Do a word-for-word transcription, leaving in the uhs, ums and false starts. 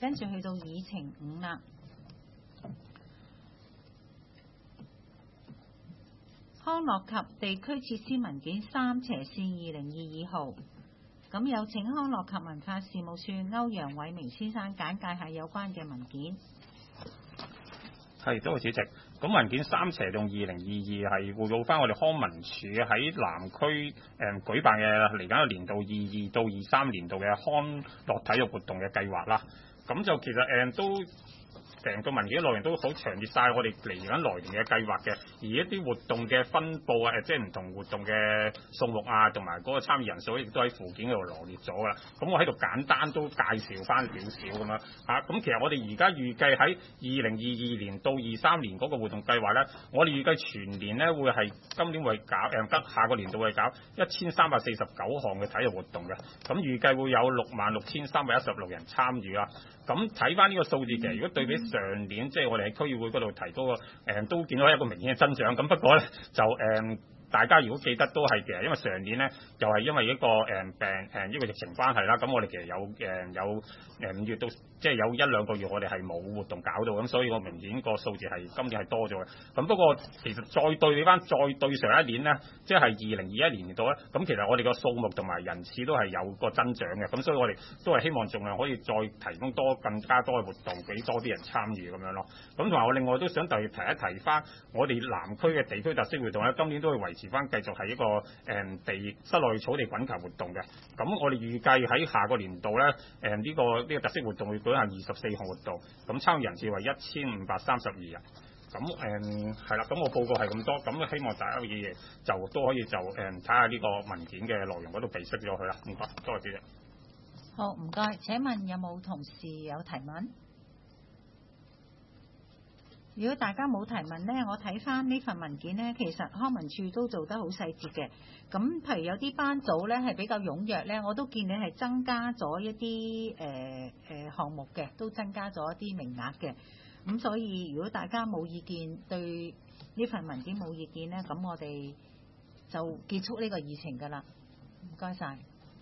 跟住去到議程五啦。康樂及地區設施文件三斜線二零二二號，咁有請康樂及文化事務處歐陽偉明先生簡介下有關嘅文件。 係，多謝主席。咁文件三斜用二零二二係匯報翻我哋康文署喺南區誒、嗯、舉辦嘅嚟緊嘅年度二二到二三年度嘅康樂體育活動嘅計劃啦。咁就其實誒、嗯、都。成個文件嘅內容都好詳列晒我哋嚟緊來年嘅計劃嘅，而一啲活動嘅分佈啊，即係唔同活動嘅數目啊，同埋嗰個參與人數亦都喺附件嗰度羅列咗㗎啦。咁我喺度簡單都介紹翻少少咁樣嚇。咁其實我哋而家預計喺二零二二年到二三年嗰個活動計劃咧，我哋預計全年咧會係今年會搞誒，今、呃、下個年度會搞一千三百四十九項嘅體育活動嘅。咁預計會有六萬六千三百一十六人參與啦。咁睇翻呢個數字，其實如果對比上年，即係我哋喺區議會嗰度提高個誒、呃，都見到一個明顯嘅增長。咁不過咧，就誒。呃大家如果記得都係嘅，因為上年咧又係因為一個誒、呃、病誒、呃、一個疫情關係啦，咁我哋其實有誒、呃、有誒五月到即係有一兩個月我哋係冇活動搞到，咁所以個明顯個數字係今年係多咗嘅。咁不過其實再對比翻再對上一年咧，即係二零二一年度咧，咁其實我哋個數目同埋人次都係有個增長嘅。咁所以我哋都係希望盡量可以再提供多更加多嘅活動俾多啲人參與咁樣咯。咁同埋我另外都想特別提一提翻我哋南區嘅地區特色活動咧，今年都會維持翻繼續係一個誒、嗯、地室內草地滾球活動嘅。咁我哋預計喺下個年度咧，誒、嗯、呢、這個呢、這個特色活動會舉行二十四項活動，咁參與人次為一千五百三十二人。咁誒係啦，咁、嗯、我報告係咁多，咁希望大家嘅嘢就都可以就誒睇下呢個文件嘅內容嗰度備識咗佢啦。唔該，多謝主席。 好，唔該。請問有冇同事有提問？如果大家冇提問呢，我睇翻呢份文件呢，其實康文署都做得好細節嘅。咁譬如有啲班組呢係比較踴躍呢，我都見你係增加咗一啲誒誒項目嘅，都增加咗一啲名額嘅。咁所以如果大家冇意見，對呢份文件冇意見呢，咁我哋就結束呢個議程㗎啦。唔該晒。